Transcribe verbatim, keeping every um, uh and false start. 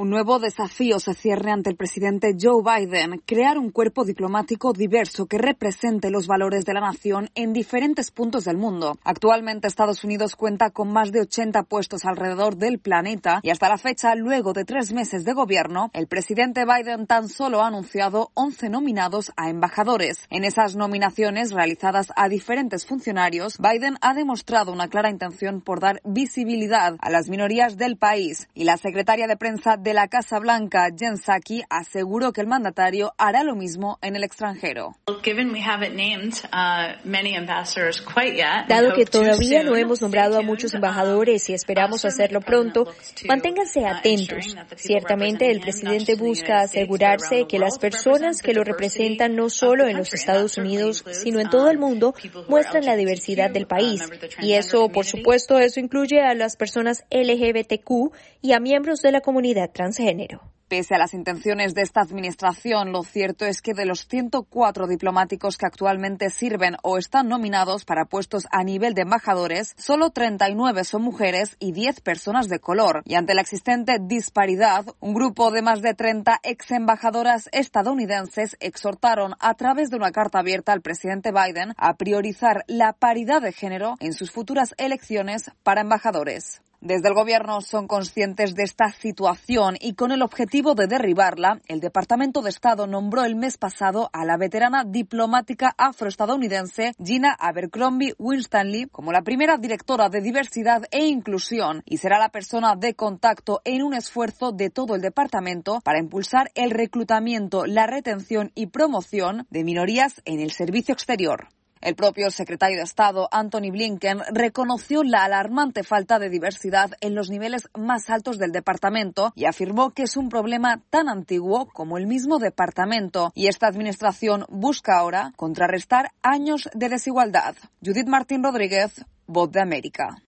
Un nuevo desafío se cierne ante el presidente Joe Biden: crear un cuerpo diplomático diverso que represente los valores de la nación en diferentes puntos del mundo. Actualmente Estados Unidos cuenta con más de ochenta puestos alrededor del planeta y hasta la fecha, luego de tres meses de gobierno, el presidente Biden tan solo ha anunciado once nominados a embajadores. En esas nominaciones realizadas a diferentes funcionarios, Biden ha demostrado una clara intención por dar visibilidad a las minorías del país, y la secretaria de prensa de la Casa Blanca, Jen Psaki, aseguró que el mandatario hará lo mismo en el extranjero. Dado que todavía no hemos nombrado a muchos embajadores y esperamos hacerlo pronto, manténganse atentos. Ciertamente el presidente busca asegurarse que las personas que lo representan no solo en los Estados Unidos, sino en todo el mundo, muestran la diversidad del país. Y eso, por supuesto, eso incluye a las personas L G B T Q y a miembros de la comunidad transgénero. Pese a las intenciones de esta administración, lo cierto es que de los ciento cuatro diplomáticos que actualmente sirven o están nominados para puestos a nivel de embajadores, solo treinta y nueve son mujeres y diez personas de color. Y ante la existente disparidad, un grupo de más de treinta ex embajadoras estadounidenses exhortaron a través de una carta abierta al presidente Biden a priorizar la paridad de género en sus futuras elecciones para embajadores. Desde el gobierno son conscientes de esta situación y con el objetivo de derribarla, el Departamento de Estado nombró el mes pasado a la veterana diplomática afroestadounidense Gina Abercrombie Winstanley como la primera directora de diversidad e inclusión, y será la persona de contacto en un esfuerzo de todo el departamento para impulsar el reclutamiento, la retención y promoción de minorías en el servicio exterior. El propio secretario de Estado, Antony Blinken, reconoció la alarmante falta de diversidad en los niveles más altos del departamento y afirmó que es un problema tan antiguo como el mismo departamento, y esta administración busca ahora contrarrestar años de desigualdad. Judith Martín Rodríguez, Voz de América.